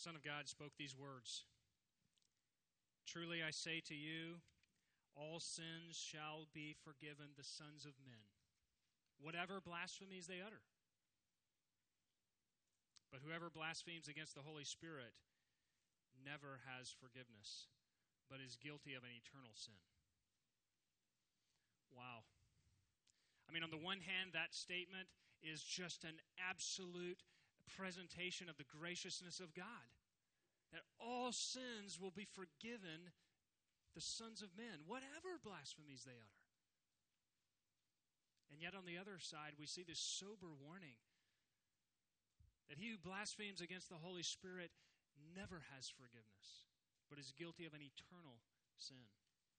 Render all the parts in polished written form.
Son of God spoke these words, "Truly I say to you, all sins shall be forgiven the sons of men, whatever blasphemies they utter. But whoever blasphemes against the Holy Spirit never has forgiveness, but is guilty of an eternal sin." Wow. I mean, on the one hand, that statement is just an absolute presentation of the graciousness of God, that all sins will be forgiven the sons of men, whatever blasphemies they utter. And yet on the other side, we see this sober warning that he who blasphemes against the Holy Spirit never has forgiveness, but is guilty of an eternal sin.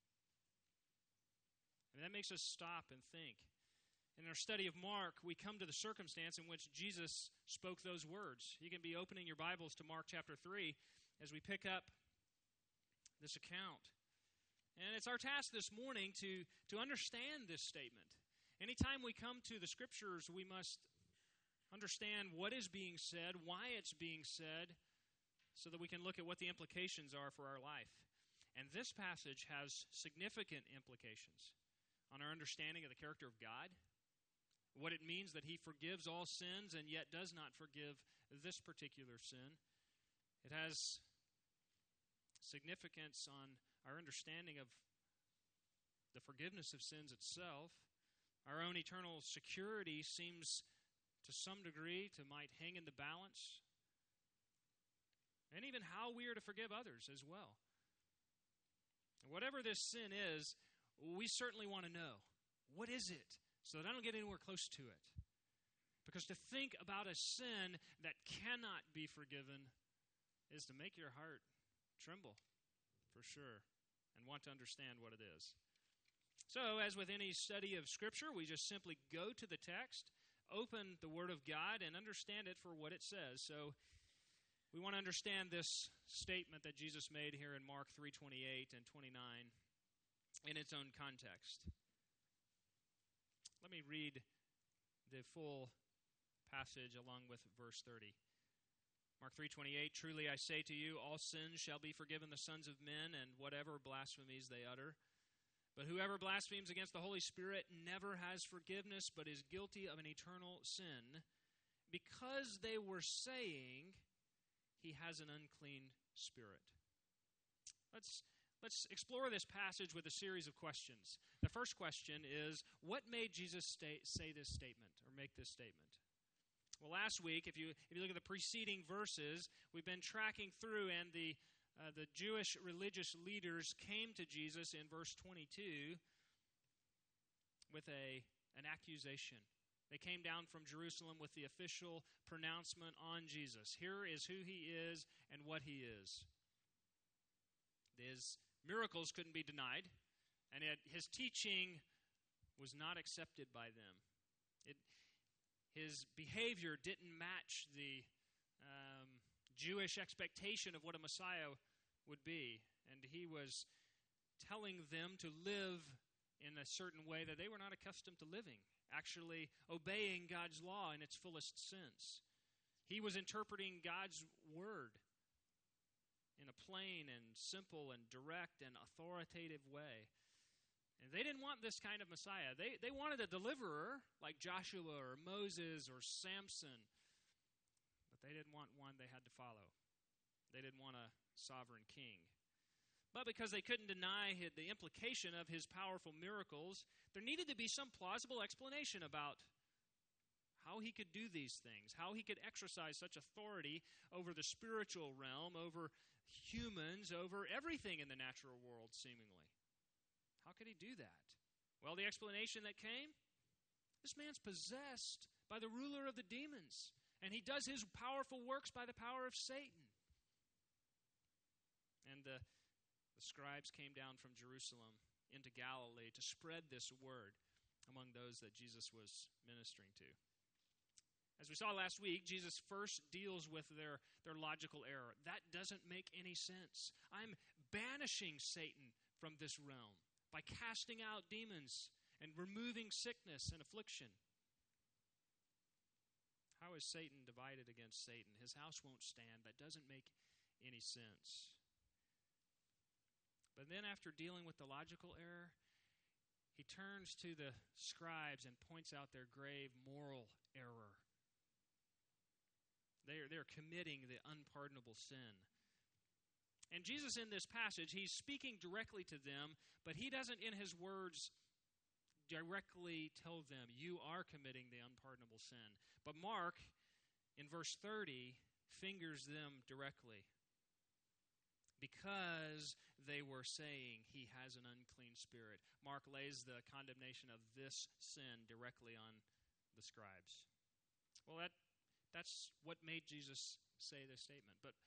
And that makes us stop and think. In our study of Mark, we come to the circumstance in which Jesus spoke those words. You can be opening your Bibles to Mark chapter 3 as we pick up this account. And it's our task this morning to understand this statement. Anytime we come to the Scriptures, we must understand what is being said, why it's being said, so that we can look at what the implications are for our life. And this passage has significant implications on our understanding of the character of God, what it means that he forgives all sins and yet does not forgive this particular sin. It has significance on our understanding of the forgiveness of sins itself. Our own eternal security seems to some degree to might hang in the balance. And even how we are to forgive others as well. Whatever this sin is, we certainly want to know. What is it? So that I don't get anywhere close to it. Because to think about a sin that cannot be forgiven is to make your heart tremble, for sure, and want to understand what it is. So, as with any study of Scripture, we just simply go to the text, open the Word of God, and understand it for what it says. So, we want to understand this statement that Jesus made here in Mark 3:28 and 29 in its own context. Let me read the full passage along with verse 30. Mark 3:28, "Truly I say to you, all sins shall be forgiven the sons of men, and whatever blasphemies they utter. But whoever blasphemes against the Holy Spirit never has forgiveness, but is guilty of an eternal sin, because they were saying, he has an unclean spirit." Let's explore this passage with a series of questions. The first question is, what made Jesus say this statement or make this statement? Well, last week, if you look at the preceding verses, we've been tracking through, and the Jewish religious leaders came to Jesus in verse 22 with an accusation. They came down from Jerusalem with the official pronouncement on Jesus. Here is who he is and what he is. His miracles couldn't be denied, and yet his teaching was not accepted by them. His behavior didn't match the Jewish expectation of what a Messiah would be, and he was telling them to live in a certain way that they were not accustomed to living, actually obeying God's law in its fullest sense. He was interpreting God's word in a plain and simple and direct and authoritative way. And they didn't want this kind of Messiah. They wanted a deliverer like Joshua or Moses or Samson. But they didn't want one they had to follow. They didn't want a sovereign king. But because they couldn't deny the implication of his powerful miracles, there needed to be some plausible explanation about how he could do these things, how he could exercise such authority over the spiritual realm, over humans, over everything in the natural world, seemingly. How could he do that? Well, the explanation that came, this man's possessed by the ruler of the demons, and he does his powerful works by the power of Satan. And the scribes came down from Jerusalem into Galilee to spread this word among those that Jesus was ministering to. As we saw last week, Jesus first deals with their logical error. That doesn't make any sense. I'm banishing Satan from this realm by casting out demons and removing sickness and affliction. How is Satan divided against Satan? His house won't stand. That doesn't make any sense. But then after dealing with the logical error, he turns to the scribes and points out their grave moral error. They're committing the unpardonable sin. And Jesus in this passage, he's speaking directly to them, but he doesn't in his words directly tell them, you are committing the unpardonable sin. But Mark, in verse 30, fingers them directly. Because they were saying he has an unclean spirit. Mark lays the condemnation of this sin directly on the scribes. Well, that's what made Jesus say this statement. But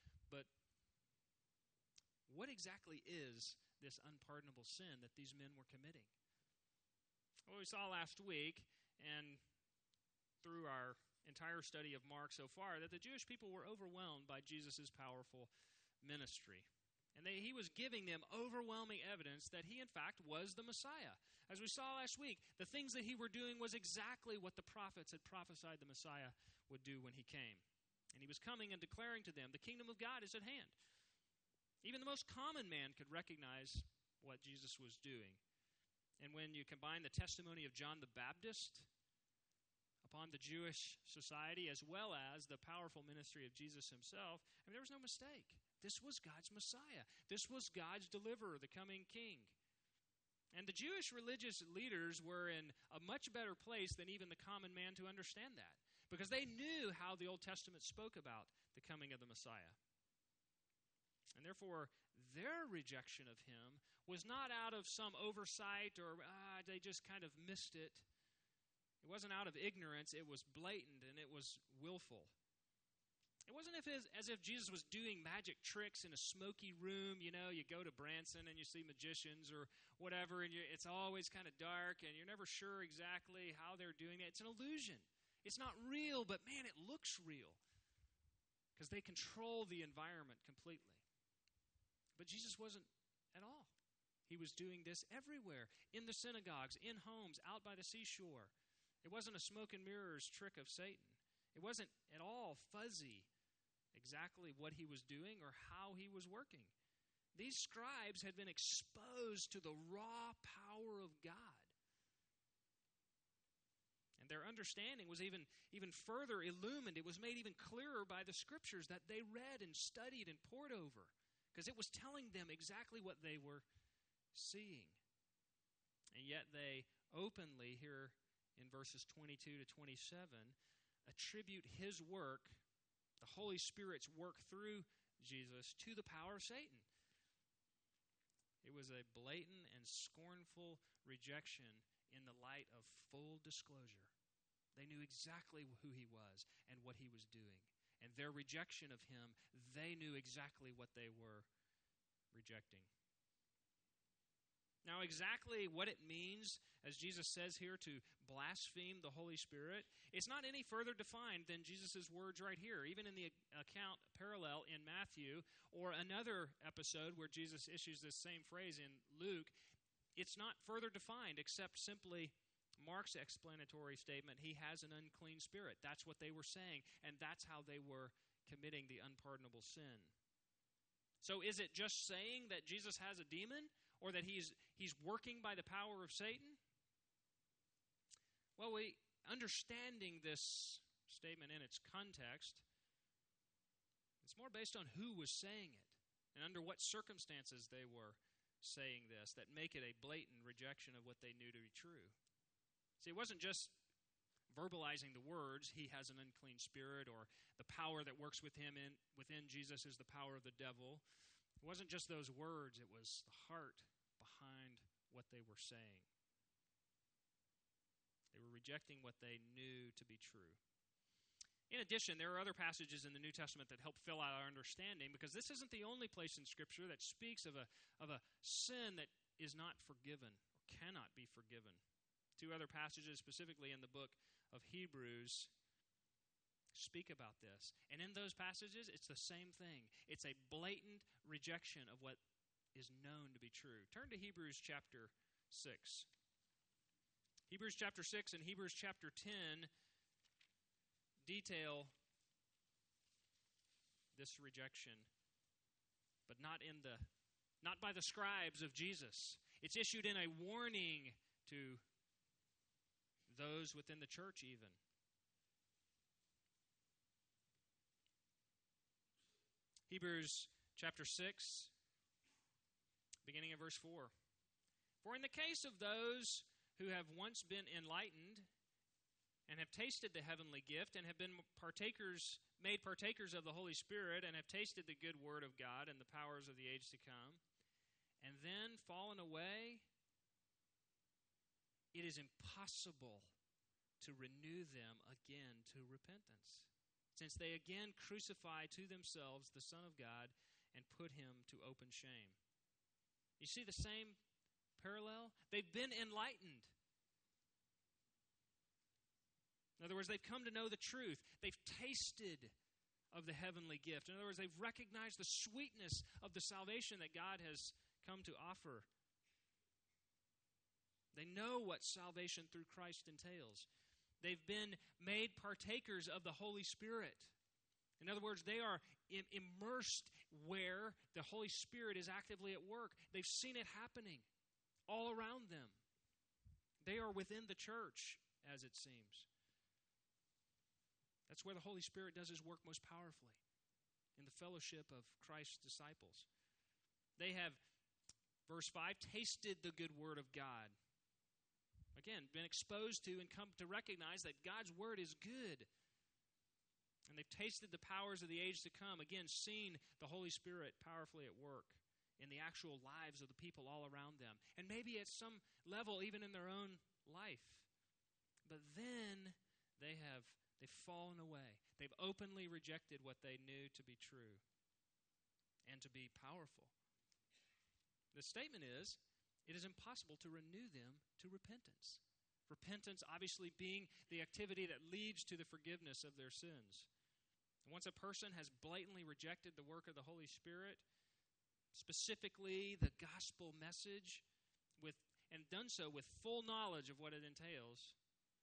what exactly is this unpardonable sin that these men were committing? Well, we saw last week, and through our entire study of Mark so far, that the Jewish people were overwhelmed by Jesus' powerful ministry. And he was giving them overwhelming evidence that he, in fact, was the Messiah. As we saw last week, the things that he were doing was exactly what the prophets had prophesied the Messiah would do when he came. And he was coming and declaring to them, the kingdom of God is at hand. Even the most common man could recognize what Jesus was doing. And when you combine the testimony of John the Baptist upon the Jewish society, as well as the powerful ministry of Jesus himself, there was no mistake. This was God's Messiah. This was God's deliverer, the coming king. And the Jewish religious leaders were in a much better place than even the common man to understand that, because they knew how the Old Testament spoke about the coming of the Messiah. And therefore, their rejection of him was not out of some oversight or they just kind of missed it. It wasn't out of ignorance. It was blatant and it was willful. It wasn't as if Jesus was doing magic tricks in a smoky room. You know, you go to Branson and you see magicians or whatever, and it's always kind of dark, and you're never sure exactly how they're doing it. It's an illusion. It's not real, but man, it looks real because they control the environment completely. But Jesus wasn't at all. He was doing this everywhere, in the synagogues, in homes, out by the seashore. It wasn't a smoke and mirrors trick of Satan. It wasn't at all fuzzy exactly what he was doing or how he was working. These scribes had been exposed to the raw power of God. And their understanding was even further illumined. It was made even clearer by the scriptures that they read and studied and pored over, because it was telling them exactly what they were seeing. And yet they openly, here in verses 22 to 27, attribute his work, the Holy Spirit's work through Jesus, to the power of Satan. It was a blatant and scornful rejection in the light of full disclosure. They knew exactly who he was and what he was doing. And their rejection of him, they knew exactly what they were rejecting. Now, exactly what it means, as Jesus says here, to blaspheme the Holy Spirit, it's not any further defined than Jesus' words right here, even in the account parallel in Matthew, or another episode where Jesus issues this same phrase in Luke. It's not further defined except simply Mark's explanatory statement, he has an unclean spirit. That's what they were saying, and that's how they were committing the unpardonable sin. So is it just saying that Jesus has a demon, or that he's working by the power of Satan? Well, understanding this statement in its context, it's more based on who was saying it and under what circumstances they were saying this that make it a blatant rejection of what they knew to be true. See, it wasn't just verbalizing the words, he has an unclean spirit, or the power that works with him within Jesus is the power of the devil. It wasn't just those words, it was the heart behind what they were saying. They were rejecting what they knew to be true. In addition, there are other passages in the New Testament that help fill out our understanding, because this isn't the only place in Scripture that speaks of a sin that is not forgiven or cannot be forgiven. Two other passages, specifically in the book of Hebrews, speak about this. And in those passages, it's the same thing. It's a blatant rejection of what is known to be true. Turn to Hebrews chapter 6. Hebrews chapter 6 and Hebrews chapter 10 detail this rejection not by the scribes of Jesus. It's issued in a warning to those within the church even. Hebrews chapter 6, beginning of verse 4. For in the case of those who have once been enlightened and have tasted the heavenly gift and have been made partakers of the Holy Spirit and have tasted the good word of God and the powers of the age to come, and then fallen away, it is impossible to renew them again to repentance, since they again crucify to themselves the Son of God and put him to open shame. You see the same parallel? They've been enlightened. In other words, they've come to know the truth. They've tasted of the heavenly gift. In other words, they've recognized the sweetness of the salvation that God has come to offer. They know what salvation through Christ entails. They've been made partakers of the Holy Spirit. In other words, they are immersed where the Holy Spirit is actively at work. They've seen it happening all around them. They are within the church, as it seems. That's where the Holy Spirit does his work most powerfully, in the fellowship of Christ's disciples. They have, verse 5, tasted the good word of God. Again, been exposed to and come to recognize that God's word is good. And they've tasted the powers of the age to come. Again, seen the Holy Spirit powerfully at work in the actual lives of the people all around them. And maybe at some level even in their own life. But then they've fallen away. They've openly rejected what they knew to be true and to be powerful. The statement is, it is impossible to renew them to repentance. Repentance obviously being the activity that leads to the forgiveness of their sins. Once a person has blatantly rejected the work of the Holy Spirit, specifically the gospel message, and done so with full knowledge of what it entails,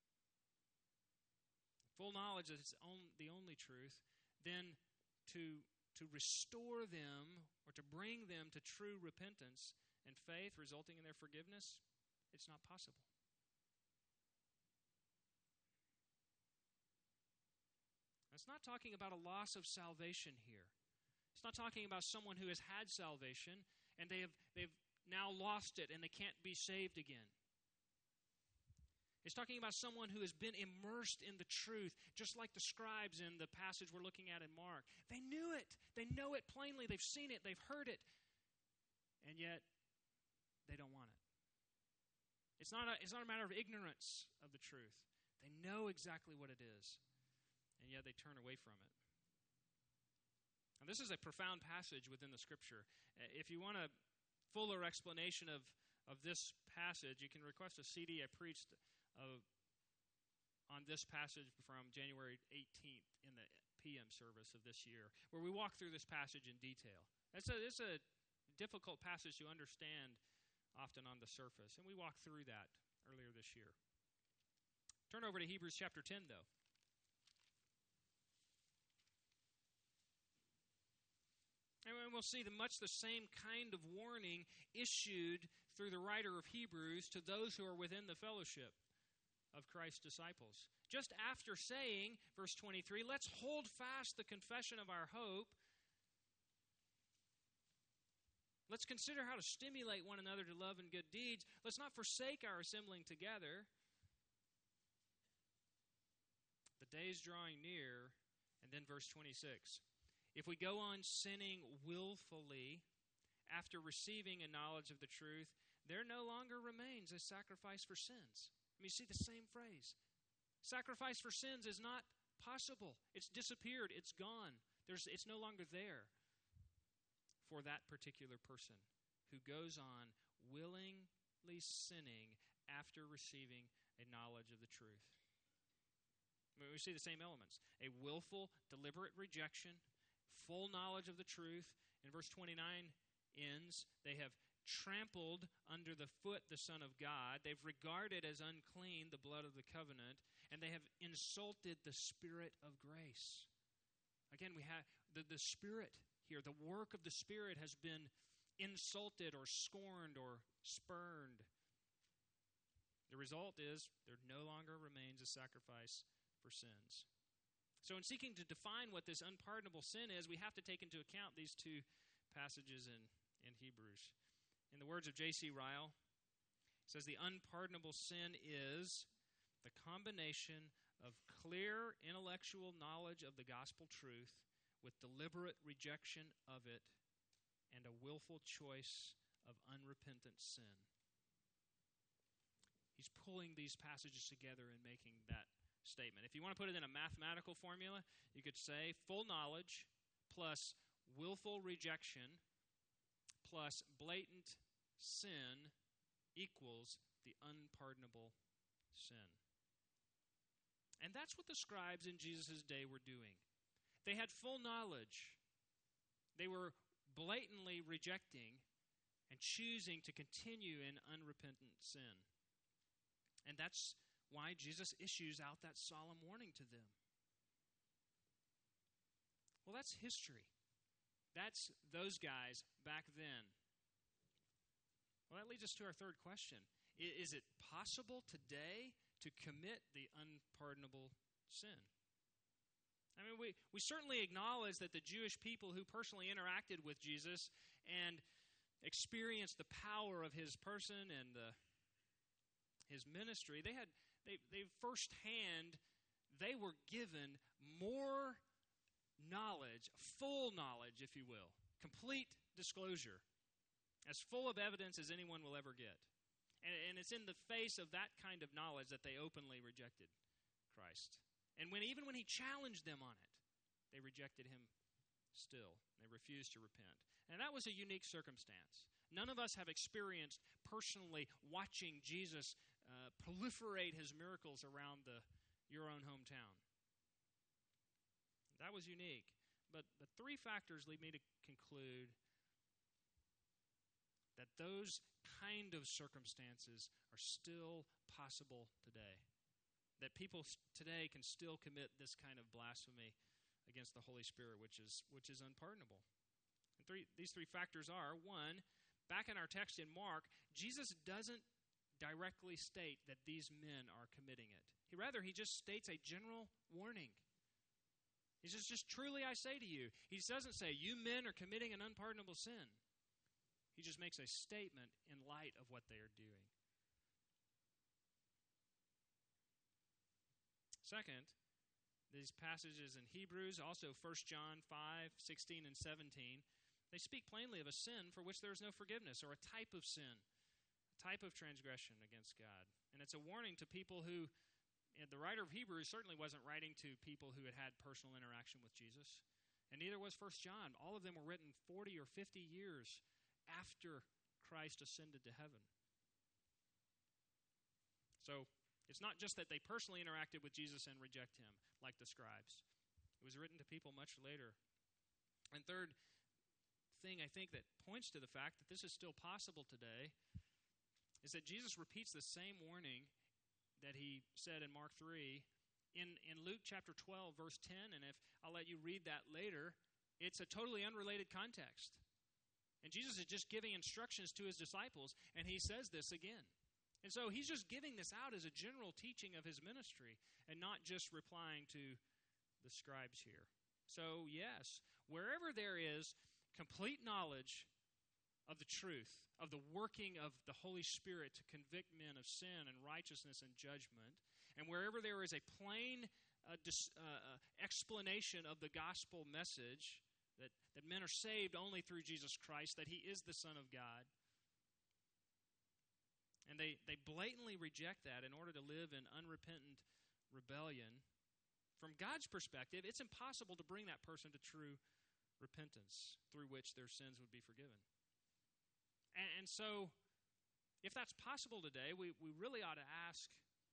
full knowledge that it's the only truth, then to restore them or to bring them to true repentance and faith resulting in their forgiveness, it's not possible. It's not talking about a loss of salvation here. It's not talking about someone who has had salvation and they've now lost it and they can't be saved again. It's talking about someone who has been immersed in the truth, just like the scribes in the passage we're looking at in Mark. They knew it. They know it plainly. They've seen it. They've heard it. And yet, they don't want it. It's not a matter of ignorance of the truth. They know exactly what it is, and yet they turn away from it. Now, this is a profound passage within the Scripture. If you want a fuller explanation of this passage, you can request a CD I preached on this passage from January 18th in the PM service of this year, where we walk through this passage in detail. It's a difficult passage to understand often on the surface, and we walked through that earlier this year. Turn over to Hebrews chapter 10, though. And we'll see much the same kind of warning issued through the writer of Hebrews to those who are within the fellowship of Christ's disciples. Just after saying, verse 23, let's hold fast the confession of our hope. Let's consider how to stimulate one another to love and good deeds. Let's not forsake our assembling together. The day is drawing near. And then verse 26. If we go on sinning willfully after receiving a knowledge of the truth, there no longer remains a sacrifice for sins. I mean, you see the same phrase. Sacrifice for sins is not possible. It's disappeared. It's gone. It's no longer there for that particular person who goes on willingly sinning after receiving a knowledge of the truth. I mean, we see the same elements. A willful, deliberate rejection, full knowledge of the truth. In verse 29 ends, they have trampled under the foot the Son of God. They've regarded as unclean the blood of the covenant, and they have insulted the Spirit of grace. Again, we have the Spirit here. The work of the Spirit has been insulted or scorned or spurned. The result is there no longer remains a sacrifice for sins. So in seeking to define what this unpardonable sin is, we have to take into account these two passages in Hebrews. In the words of J.C. Ryle, it says, the unpardonable sin is the combination of clear intellectual knowledge of the gospel truth with deliberate rejection of it and a willful choice of unrepentant sin. He's pulling these passages together and making that statement. If you want to put it in a mathematical formula, you could say full knowledge plus willful rejection plus blatant sin equals the unpardonable sin. And that's what the scribes in Jesus' day were doing. They had full knowledge. They were blatantly rejecting and choosing to continue in unrepentant sin. And that's why Jesus issues out that solemn warning to them. Well, that's history. That's those guys back then. Well, that leads us to our third question. Is it possible today to commit the unpardonable sin? I mean, we certainly acknowledge that the Jewish people who personally interacted with Jesus and experienced the power of his person and his ministry, they firsthand, they were given more knowledge, full knowledge, if you will, complete disclosure, as full of evidence as anyone will ever get. And it's in the face of that kind of knowledge that they openly rejected Christ. And even when he challenged them on it, they rejected him still. They refused to repent. And that was a unique circumstance. None of us have experienced personally watching Jesus proliferate his miracles around your own hometown. That was unique. But the three factors lead me to conclude that those kind of circumstances are still possible today. That people today can still commit this kind of blasphemy against the Holy Spirit, which is unpardonable. And these three factors are, one, back in our text in Mark, Jesus doesn't directly state that these men are committing it. He just states a general warning. He says, just truly I say to you. He doesn't say, you men are committing an unpardonable sin. He just makes a statement in light of what they are doing. Second, these passages in Hebrews, also 1 John 5, 16 and 17, they speak plainly of a sin for which there is no forgiveness, or a type of sin, a type of transgression against God. And it's a warning to people who, the writer of Hebrews certainly wasn't writing to people who had had personal interaction with Jesus, and neither was 1 John. All of them were written 40 or 50 years after Christ ascended to heaven. So it's not just that they personally interacted with Jesus and reject him, like the scribes. It was written to people much later. And third thing I think that points to the fact that this is still possible today is that Jesus repeats the same warning that he said in Mark 3 in Luke chapter 12, verse 10. And if I'll let you read that later, it's a totally unrelated context. And Jesus is just giving instructions to his disciples, and he says this again. And so he's just giving this out as a general teaching of his ministry and not just replying to the scribes here. So yes, wherever there is complete knowledge of the truth, of the working of the Holy Spirit to convict men of sin and righteousness and judgment, and wherever there is a plain explanation of the gospel message that men are saved only through Jesus Christ, that he is the Son of God, and they blatantly reject that in order to live in unrepentant rebellion, from God's perspective, it's impossible to bring that person to true repentance through which their sins would be forgiven. And so, if that's possible today, we really ought to ask,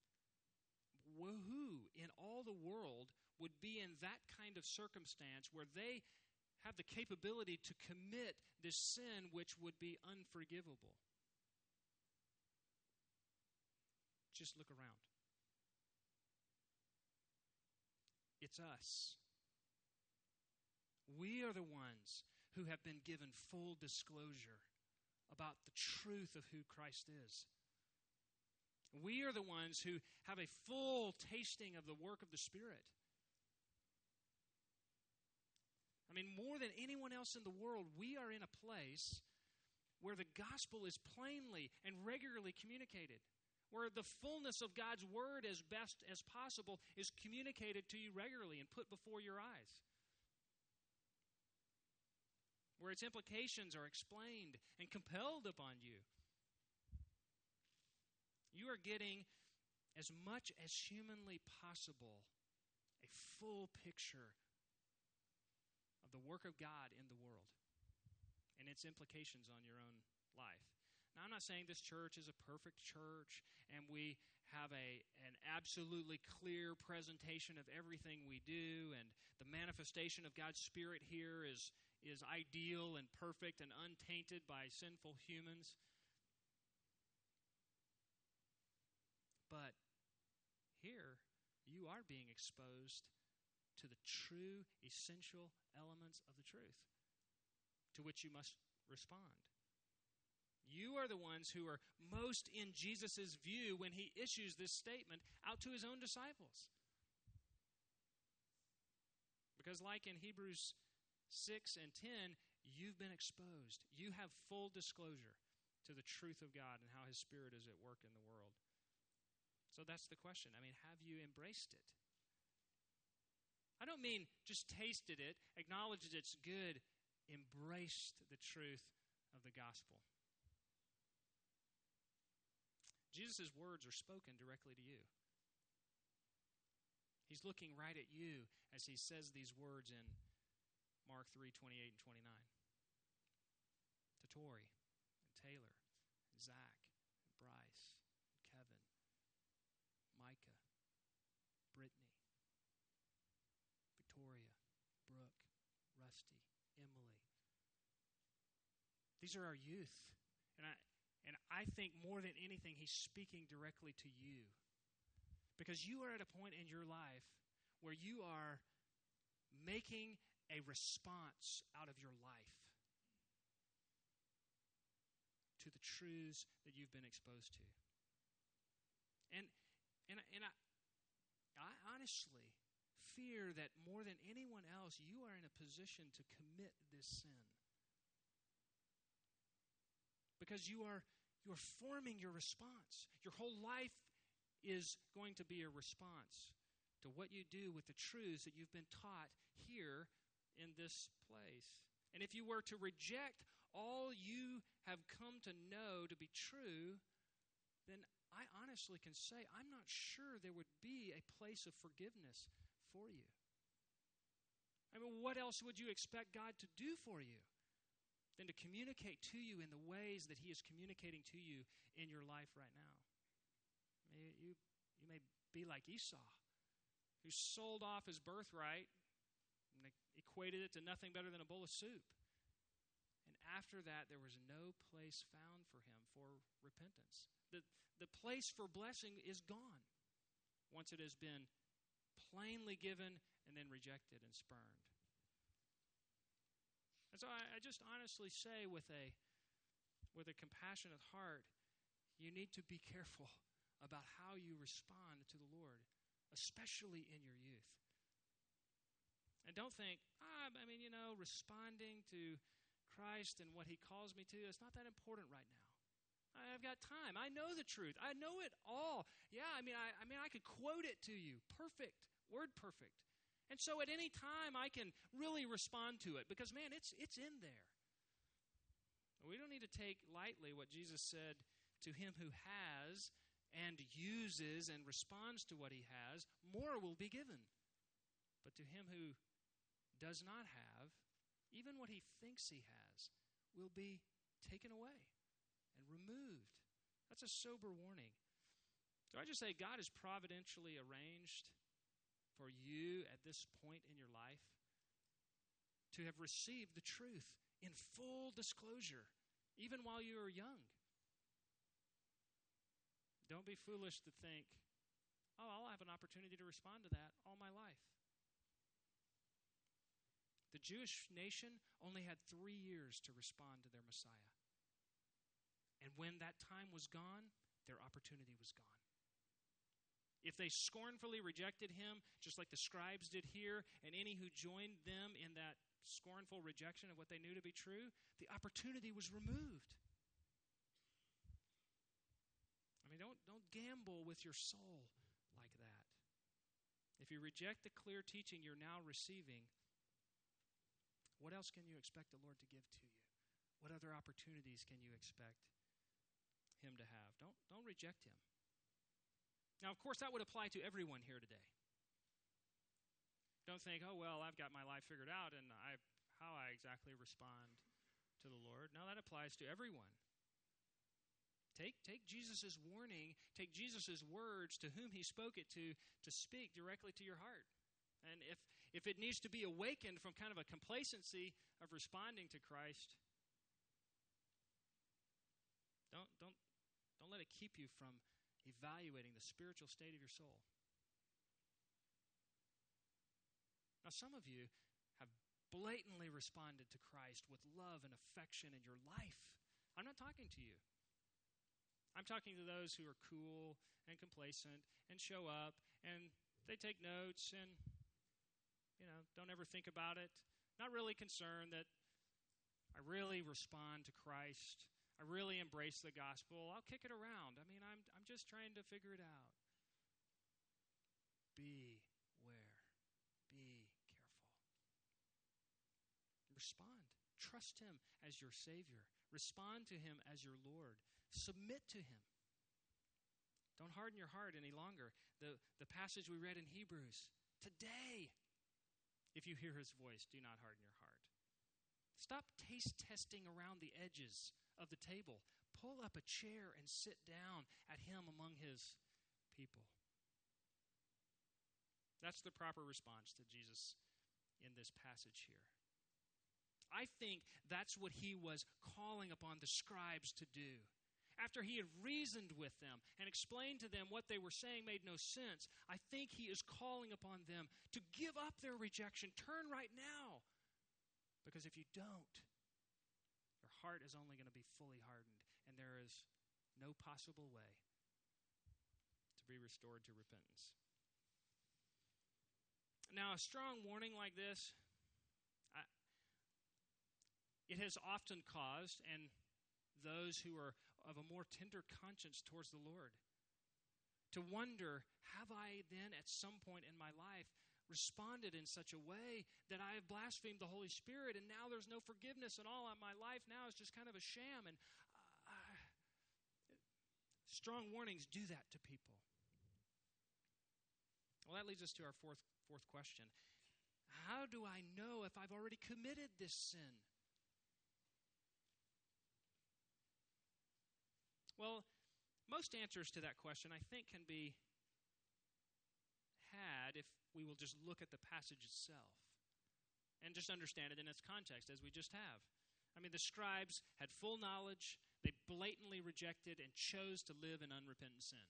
who in all the world would be in that kind of circumstance where they have the capability to commit this sin which would be unforgivable? Just look around. It's us. We are the ones who have been given full disclosure about the truth of who Christ is. We are the ones who have a full tasting of the work of the Spirit. I mean, more than anyone else in the world, we are in a place where the gospel is plainly and regularly communicated, where the fullness of God's word as best as possible is communicated to you regularly and put before your eyes, where its implications are explained and compelled upon you. You are getting, as much as humanly possible, a full picture of the work of God in the world and its implications on your own life. Now, I'm not saying this church is a perfect church and we have an absolutely clear presentation of everything we do and the manifestation of God's Spirit here is ideal and perfect and untainted by sinful humans. But here, you are being exposed to the true, essential elements of the truth to which you must respond. You are the ones who are most in Jesus' view when he issues this statement out to his own disciples. Because like in Hebrews 6 and 10, you've been exposed. You have full disclosure to the truth of God and how his Spirit is at work in the world. So that's the question. I mean, have you embraced it? I don't mean just tasted it, acknowledged it's good, embraced the truth of the gospel. Jesus' words are spoken directly to you. He's looking right at you as he says these words in Mark 3:28 and 29. To Tori and Taylor and Zach and Bryce and Kevin, Micah, Brittany, Victoria, Brooke, Rusty, Emily. These are our youth. And I think more than anything, he's speaking directly to you. Because you are at a point in your life where you are making a response out of your life to the truths that you've been exposed to. And I honestly fear that more than anyone else, you are in a position to commit this sin. Because you are forming your response. Your whole life is going to be a response to what you do with the truths that you've been taught here in this place. And if you were to reject all you have come to know to be true, then I honestly can say I'm not sure there would be a place of forgiveness for you. I mean, what else would you expect God to do for you than to communicate to you in the ways that he is communicating to you in your life right now? You may be like Esau, who sold off his birthright and equated it to nothing better than a bowl of soup. And after that, there was no place found for him for repentance. The place for blessing is gone once it has been plainly given and then rejected and spurned. And so I just honestly say with a compassionate heart, you need to be careful about how you respond to the Lord, especially in your youth. And don't think, responding to Christ and what he calls me to, it's not that important right now. I've got time. I know the truth. I know it all. Yeah, I could quote it to you. Perfect. Word perfect. And so at any time I can really respond to it because, man, it's in there. We don't need to take lightly what Jesus said to him who has and uses and responds to what he has, more will be given. But to him who does not have, even what he thinks he has will be taken away and removed. That's a sober warning. So I just say God has providentially arranged for you at this point in your life to have received the truth in full disclosure, even while you are young. Don't be foolish to think, I'll have an opportunity to respond to that all my life. The Jewish nation only had 3 years to respond to their Messiah. And when that time was gone, their opportunity was gone. If they scornfully rejected him, just like the scribes did here, and any who joined them in that scornful rejection of what they knew to be true, the opportunity was removed. I mean, don't gamble with your soul like that. If you reject the clear teaching you're now receiving, what else can you expect the Lord to give to you? What other opportunities can you expect him to have? Don't reject him. Now, of course, that would apply to everyone here today. Don't think, oh, well, I've got my life figured out and how I exactly respond to the Lord. No, that applies to everyone. Take Jesus' warning, take Jesus' words to whom he spoke it to speak directly to your heart. And if it needs to be awakened from kind of a complacency of responding to Christ, don't let it keep you from evaluating the spiritual state of your soul. Now, some of you have blatantly responded to Christ with love and affection in your life. I'm not talking to you. I'm talking to those who are cool and complacent and show up and they take notes and, don't ever think about it. Not really concerned that I really respond to Christ. I really embrace the gospel. I'll kick it around. I mean, I'm just trying to figure it out. Beware. Be careful. Respond. Trust him as your Savior. Respond to him as your Lord. Submit to him. Don't harden your heart any longer. The passage we read in Hebrews, today, if you hear his voice, do not harden your heart. Stop taste testing around the edges of the table. Pull up a chair and sit down at him among his people. That's the proper response to Jesus in this passage here. I think that's what he was calling upon the scribes to do. After he had reasoned with them and explained to them what they were saying made no sense, I think he is calling upon them to give up their rejection. Turn right now. Because if you don't, your heart is only going to be fully hardened, and there is no possible way to be restored to repentance. Now, a strong warning like this, it has often caused, and those who are of a more tender conscience towards the Lord, to wonder, have I then at some point in my life responded in such a way that I have blasphemed the Holy Spirit and now there's no forgiveness and all of my life now is just kind of a sham? And strong warnings do that to people. Well, that leads us to our fourth question. How do I know if I've already committed this sin? Well, most answers to that question, I think, can be had if we will just look at the passage itself and just understand it in its context, as we just have. I mean, the scribes had full knowledge. They blatantly rejected and chose to live in unrepentant sin.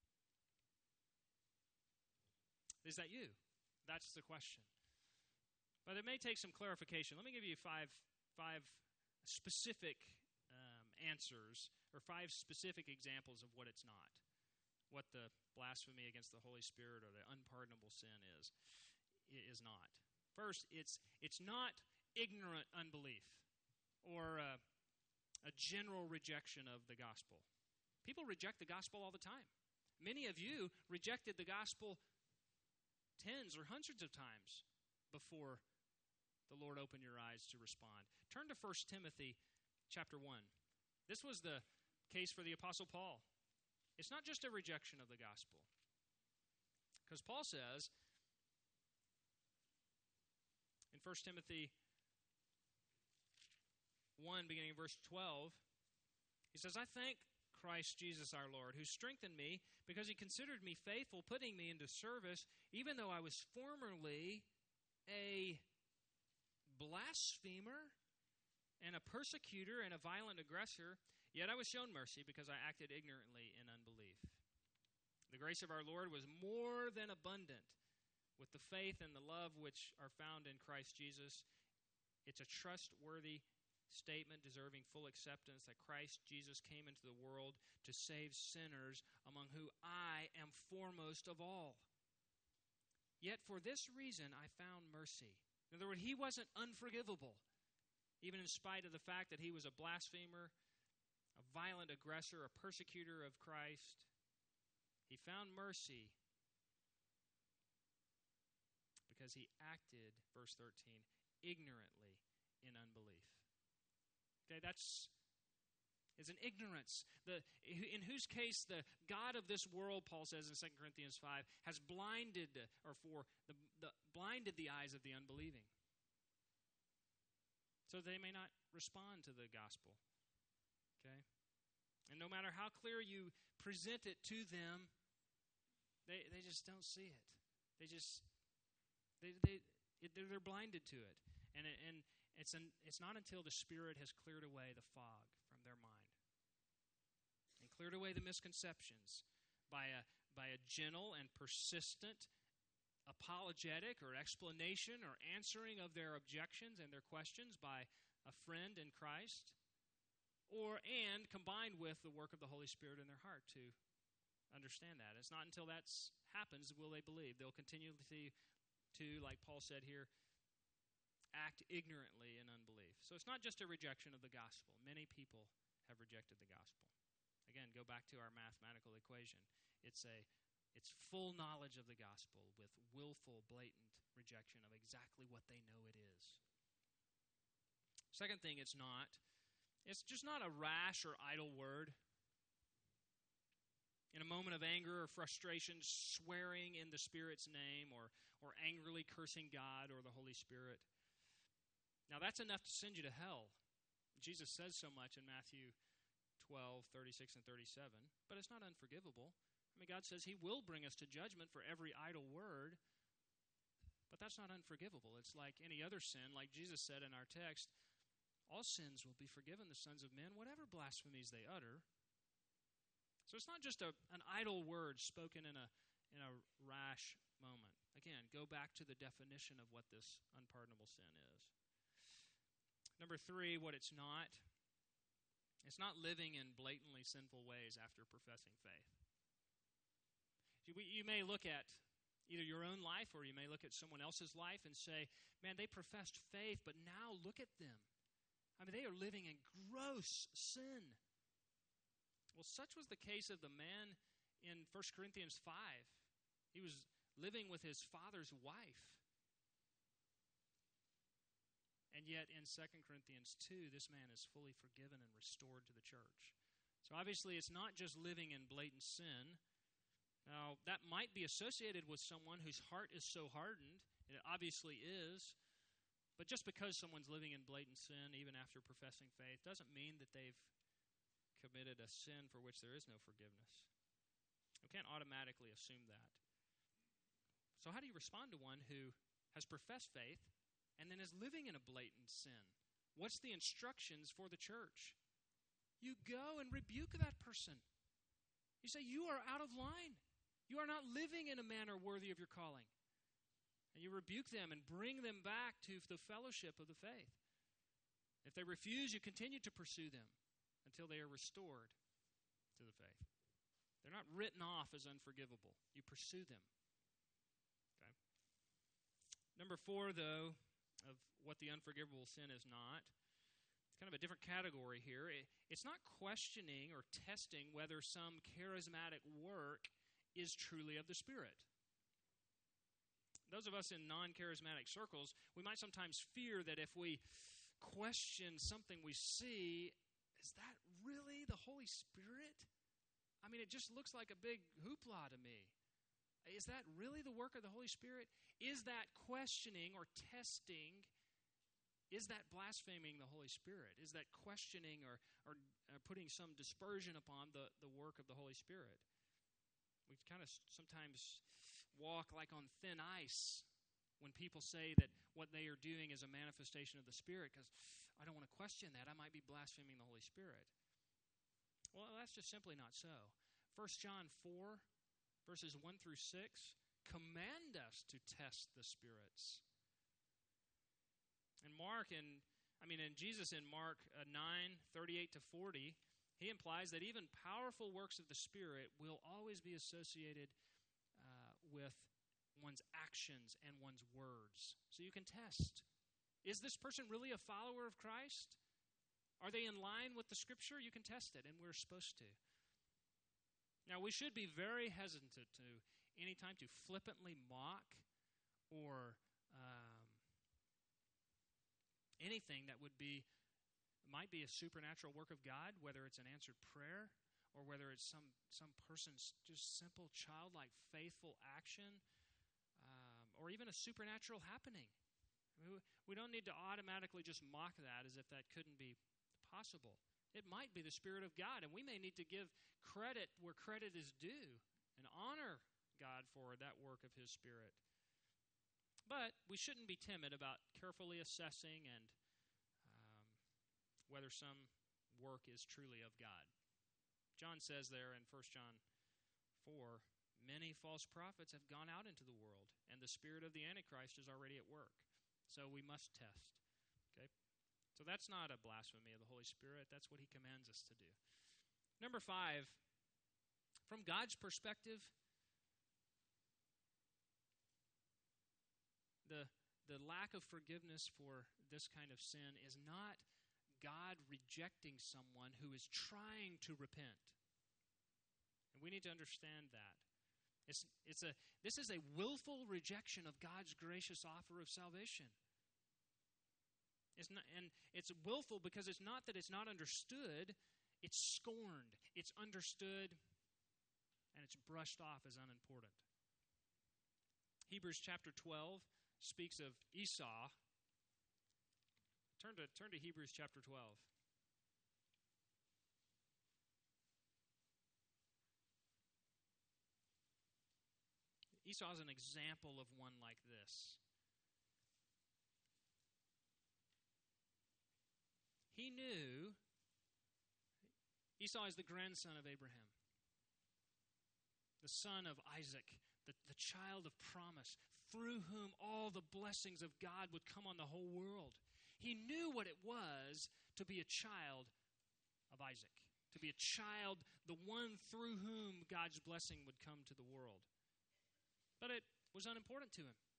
Is that you? That's the question. But it may take some clarification. Let me give you five specific answers, or 5 specific examples of what it's not, what the blasphemy against the Holy Spirit or the unpardonable sin is not. First, it's not ignorant unbelief or a general rejection of the gospel. People reject the gospel all the time. Many of you rejected the gospel tens or hundreds of times before the Lord opened your eyes to respond. Turn to 1 Timothy chapter 1. This was the case for the Apostle Paul. It's not just a rejection of the gospel. Because Paul says in 1 Timothy 1, beginning of verse 12, he says, I thank Christ Jesus our Lord, who strengthened me because he considered me faithful, putting me into service, even though I was formerly a blasphemer and a persecutor and a violent aggressor, yet I was shown mercy because I acted ignorantly in unbelief. The grace of our Lord was more than abundant with the faith and the love which are found in Christ Jesus. It's a trustworthy statement deserving full acceptance that Christ Jesus came into the world to save sinners, among whom I am foremost of all. Yet for this reason I found mercy. In other words, he wasn't unforgivable, even in spite of the fact that he was a blasphemer, a violent aggressor, a persecutor of Christ. He found mercy because he acted, verse 13, ignorantly in unbelief. Okay, that's an ignorance. In whose case the God of this world, Paul says in 2 Corinthians 5, has blinded blinded the eyes of the unbelieving, so they may not respond to the gospel. Okay? And no matter how clear you present it to them, they just don't see it. They're blinded to it. And it's not until the Spirit has cleared away the fog from their mind and cleared away the misconceptions by a gentle and persistent apologetic or explanation or answering of their objections and their questions by a friend in Christ, and combined with the work of the Holy Spirit in their heart to understand that. It's not until that happens will they believe. They'll continue to, like Paul said here, act ignorantly in unbelief. So it's not just a rejection of the gospel. Many people have rejected the gospel. Again, go back to our mathematical equation. It's full knowledge of the gospel with willful, blatant rejection of exactly what they know it is. Second thing, it's just not a rash or idle word. In a moment of anger or frustration, swearing in the Spirit's name or angrily cursing God or the Holy Spirit. Now, that's enough to send you to hell. Jesus says so much in Matthew 12, 36 and 37, but it's not unforgivable. I mean, God says He will bring us to judgment for every idle word, but that's not unforgivable. It's like any other sin, like Jesus said in our text, all sins will be forgiven the sons of men, whatever blasphemies they utter. So it's not just an idle word spoken in a rash moment. Again, go back to the definition of what this unpardonable sin is. Number 3, what it's not living in blatantly sinful ways after professing faith. You may look at either your own life or you may look at someone else's life and say, man, they professed faith, but now look at them. I mean, they are living in gross sin. Well, such was the case of the man in 1 Corinthians 5. He was living with his father's wife. And yet in 2 Corinthians 2, this man is fully forgiven and restored to the church. So obviously it's not just living in blatant sin. Now, that might be associated with someone whose heart is so hardened. It obviously is. But just because someone's living in blatant sin, even after professing faith, doesn't mean that they've committed a sin for which there is no forgiveness. We can't automatically assume that. So how do you respond to one who has professed faith and then is living in a blatant sin? What's the instructions for the church? You go and rebuke that person. You say, you are out of line. You are not living in a manner worthy of your calling. And you rebuke them and bring them back to the fellowship of the faith. If they refuse, you continue to pursue them until they are restored to the faith. They're not written off as unforgivable. You pursue them. Okay. Number 4, though, of what the unforgivable sin is not, it's kind of a different category here. It's not questioning or testing whether some charismatic work is truly of the Spirit. Those of us in non-charismatic circles, we might sometimes fear that if we question something we see, is that really the Holy Spirit? I mean, it just looks like a big hoopla to me. Is that really the work of the Holy Spirit? Is that questioning or testing, is that blaspheming the Holy Spirit? Is that questioning or putting some dispersion upon the work of the Holy Spirit? We kind of sometimes walk like on thin ice when people say that what they are doing is a manifestation of the Spirit, because I don't want to question that. I might be blaspheming the Holy Spirit. Well, that's just simply not so. 1 John 4, verses 1 through 6, command us to test the spirits. And Jesus in Mark 9:38 to 40, he implies that even powerful works of the Spirit will always be associated with one's actions and one's words. So you can test. Is this person really a follower of Christ? Are they in line with the Scripture? You can test it, and we're supposed to. Now, we should be very hesitant to anytime to flippantly mock or anything that might be a supernatural work of God, whether it's an answered prayer or whether it's some person's just simple childlike faithful action, or even a supernatural happening. We don't need to automatically just mock that as if that couldn't be possible. It might be the Spirit of God, and we may need to give credit where credit is due and honor God for that work of His Spirit. But we shouldn't be timid about carefully assessing and whether some work is truly of God. John says there in 1 John 4, many false prophets have gone out into the world, and the spirit of the Antichrist is already at work. So we must test. Okay? So that's not a blasphemy of the Holy Spirit. That's what He commands us to do. Number 5, from God's perspective, the lack of forgiveness for this kind of sin is not God rejecting someone who is trying to repent. And we need to understand that. This is a willful rejection of God's gracious offer of salvation. It's willful because it's not that it's not understood, it's scorned, it's understood, and it's brushed off as unimportant. Hebrews chapter 12 speaks of Esau. Turn to Hebrews chapter 12. Esau is an example of one like this. He knew Esau is the grandson of Abraham, the son of Isaac, the child of promise, through whom all the blessings of God would come on the whole world. He knew what it was to be a child of Isaac, to be a child, the one through whom God's blessing would come to the world. But it was unimportant to him.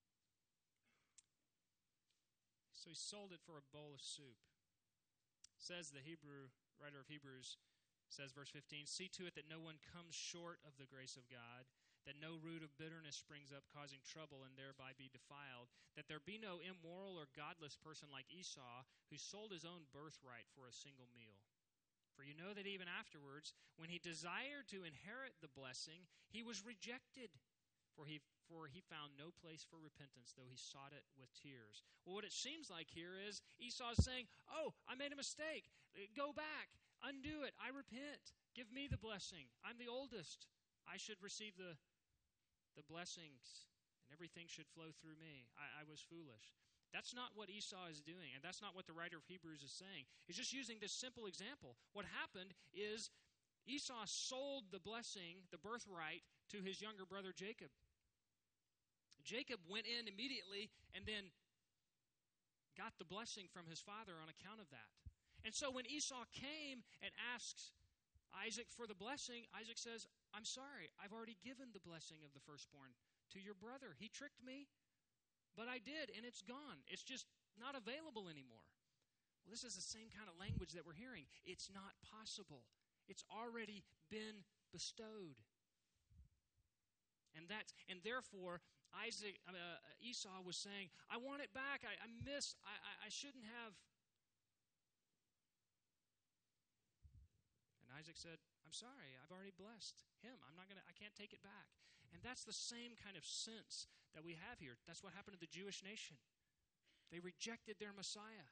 So he sold it for a bowl of soup. Says the writer of Hebrews, says verse 15, see to it that no one comes short of the grace of God, that no root of bitterness springs up, causing trouble, and thereby be defiled, that there be no immoral or godless person like Esau, who sold his own birthright for a single meal. For you know that even afterwards, when he desired to inherit the blessing, he was rejected, for he found no place for repentance, though he sought it with tears. Well, what it seems like here is Esau is saying, oh, I made a mistake. Go back. Undo it. I repent. Give me the blessing. I'm the oldest. I should receive the blessings, and everything should flow through me. I was foolish. That's not what Esau is doing, and that's not what the writer of Hebrews is saying. He's just using this simple example. What happened is Esau sold the blessing, the birthright, to his younger brother Jacob. Jacob went in immediately and then got the blessing from his father on account of that. And so when Esau came and asks Isaac for the blessing, Isaac says, I'm sorry, I've already given the blessing of the firstborn to your brother. He tricked me, but I did, and it's gone. It's just not available anymore. Well, this is the same kind of language that we're hearing. It's not possible. It's already been bestowed. And therefore, Esau was saying, I want it back. I shouldn't have. And Isaac said, I'm sorry, I've already blessed him. I can't take it back. And that's the same kind of sense that we have here. That's what happened to the Jewish nation. They rejected their Messiah.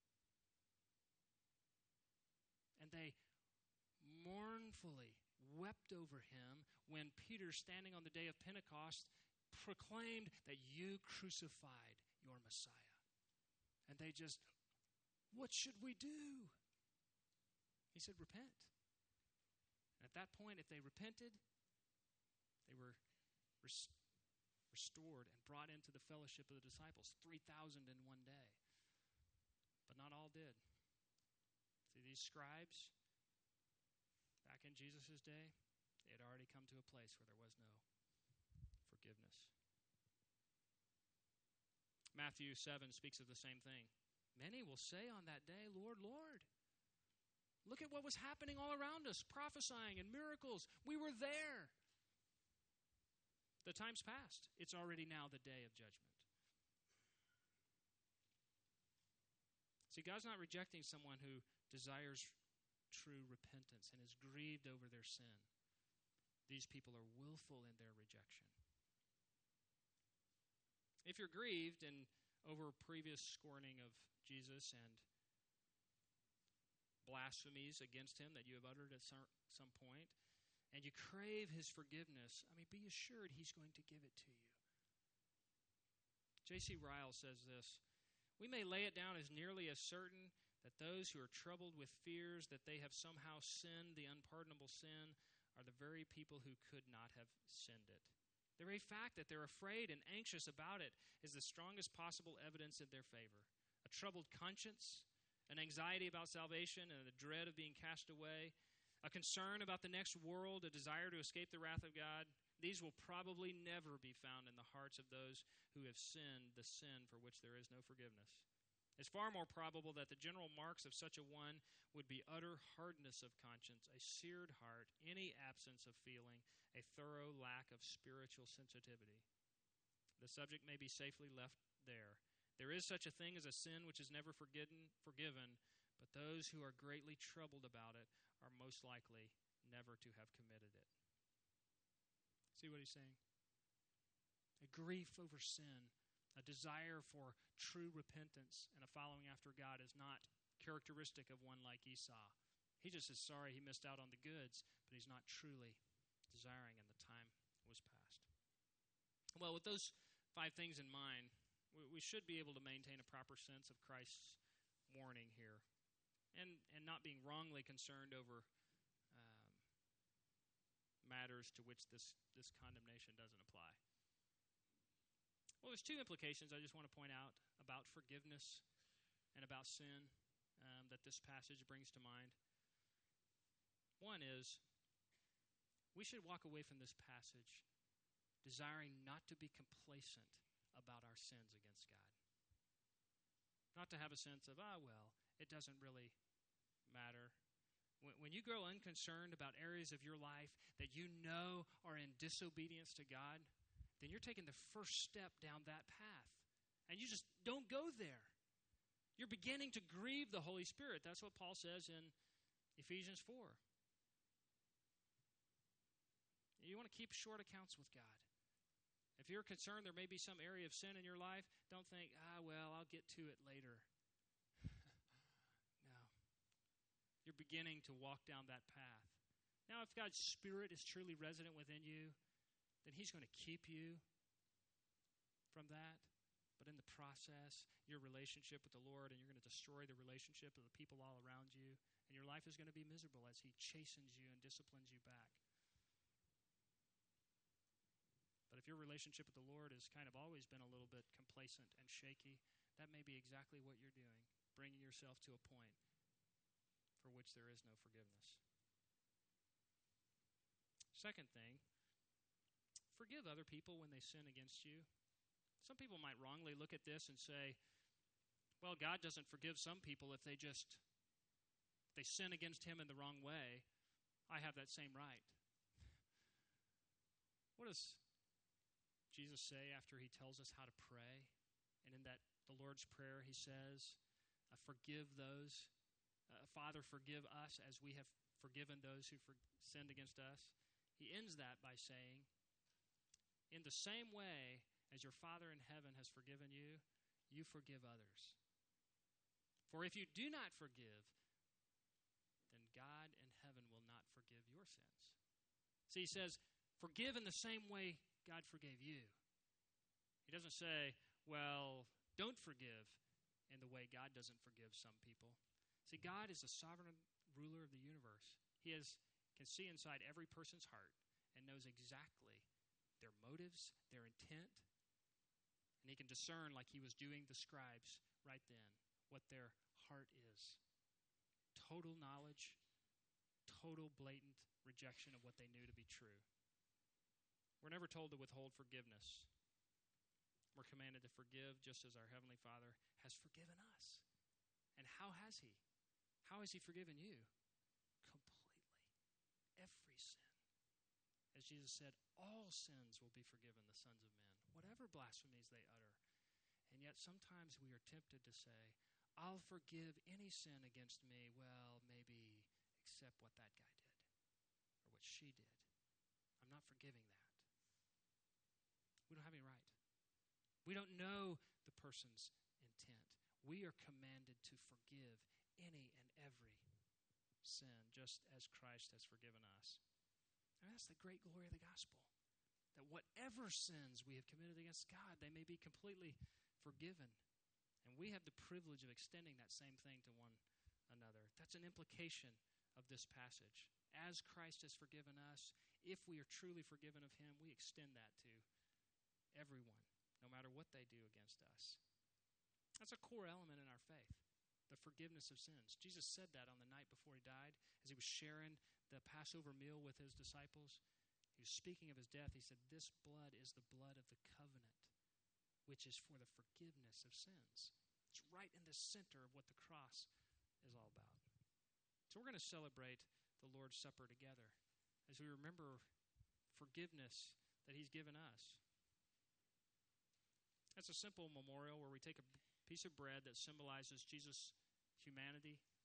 And they mournfully wept over him when Peter, standing on the day of Pentecost, proclaimed that you crucified your Messiah. And they just, what should we do? He said, repent. And at that point, if they repented, they were restored and brought into the fellowship of the disciples, 3,000 in one day. but not all did. See, these scribes, back in Jesus' day, they had already come to a place where there was no forgiveness. Matthew 7 speaks of the same thing. Many will say on that day, Lord, Lord, look at what was happening all around us, prophesying and miracles. We were there. The time's passed. It's already now the day of judgment. See, God's not rejecting someone who desires true repentance and is grieved over their sin. These people are willful in their rejection. If you're grieved and over previous scorning of Jesus and blasphemies against him that you have uttered at some point, and you crave his forgiveness, be assured he's going to give it to you. J.C. Ryle says this, "We may lay it down as nearly as certain that those who are troubled with fears that they have somehow sinned the unpardonable sin are the very people who could not have sinned it. The very fact that they're afraid and anxious about it is the strongest possible evidence in their favor. A troubled conscience, an anxiety about salvation, and a dread of being cast away, a concern about the next world, a desire to escape the wrath of God, these will probably never be found in the hearts of those who have sinned the sin for which there is no forgiveness. It's far more probable that the general marks of such a one would be utter hardness of conscience, a seared heart, any absence of feeling, a thorough lack of spiritual sensitivity. The subject may be safely left there. There is such a thing as a sin which is never forgiven, but those who are greatly troubled about it are most likely never to have committed it." See what he's saying? A grief over sin, a desire for true repentance and a following after God is not characteristic of one like Esau. He just is sorry he missed out on the goods, but he's not truly desiring, and the time was past. Well, with those 5 things in mind, we should be able to maintain a proper sense of Christ's warning here and not being wrongly concerned over matters to which this condemnation doesn't apply. Well, there's 2 implications I just want to point out about forgiveness and about sin that this passage brings to mind. One is, we should walk away from this passage desiring not to be complacent about our sins against God. Not to have a sense of, it doesn't really matter. When you grow unconcerned about areas of your life that you know are in disobedience to God, then you're taking the first step down that path. And you just don't go there. You're beginning to grieve the Holy Spirit. That's what Paul says in Ephesians 4. You want to keep short accounts with God. If you're concerned there may be some area of sin in your life, don't think, I'll get to it later. No. You're beginning to walk down that path. Now, if God's Spirit is truly resident within you, then He's going to keep you from that. But in the process, your relationship with the Lord, and you're going to destroy the relationship of the people all around you, and your life is going to be miserable as He chastens you and disciplines you back. But if your relationship with the Lord has kind of always been a little bit complacent and shaky, that may be exactly what you're doing, bringing yourself to a point for which there is no forgiveness. Second thing, forgive other people when they sin against you. Some people might wrongly look at this and say, well, God doesn't forgive some people if they sin against Him in the wrong way. I have that same right. What does Jesus say after He tells us how to pray? And in that, the Lord's Prayer, He says, forgive those. Father, forgive us as we have forgiven those who sinned against us. He ends that by saying, in the same way as your Father in heaven has forgiven you, you forgive others. For if you do not forgive, then God in heaven will not forgive your sins. See, He says, forgive in the same way God forgave you. He doesn't say, well, don't forgive in the way God doesn't forgive some people. See, God is the sovereign ruler of the universe. He can see inside every person's heart and knows exactly their motives, their intent, and He can discern, like He was doing the scribes right then, what their heart is. Total knowledge, total blatant rejection of what they knew to be true. We're never told to withhold forgiveness. We're commanded to forgive just as our Heavenly Father has forgiven us. And how has He? How has He forgiven you? Completely. Every sin. As Jesus said, all sins will be forgiven the sons of men, whatever blasphemies they utter. And yet sometimes we are tempted to say, I'll forgive any sin against me. Well, maybe except what that guy did or what she did. I'm not forgiving that. We don't have any right. We don't know the person's intent. We are commanded to forgive any and every sin, just as Christ has forgiven us. And that's the great glory of the gospel, that whatever sins we have committed against God, they may be completely forgiven. And we have the privilege of extending that same thing to one another. That's an implication of this passage. As Christ has forgiven us, if we are truly forgiven of Him, we extend that to everyone, no matter what they do against us. That's a core element in our faith, the forgiveness of sins. Jesus said that on the night before He died, as He was sharing the Passover meal with His disciples. He was speaking of His death. He said, this blood is the blood of the covenant, which is for the forgiveness of sins. It's right in the center of what the cross is all about. So we're going to celebrate the Lord's Supper together as we remember forgiveness that He's given us. That's a simple memorial where we take a piece of bread that symbolizes Jesus' humanity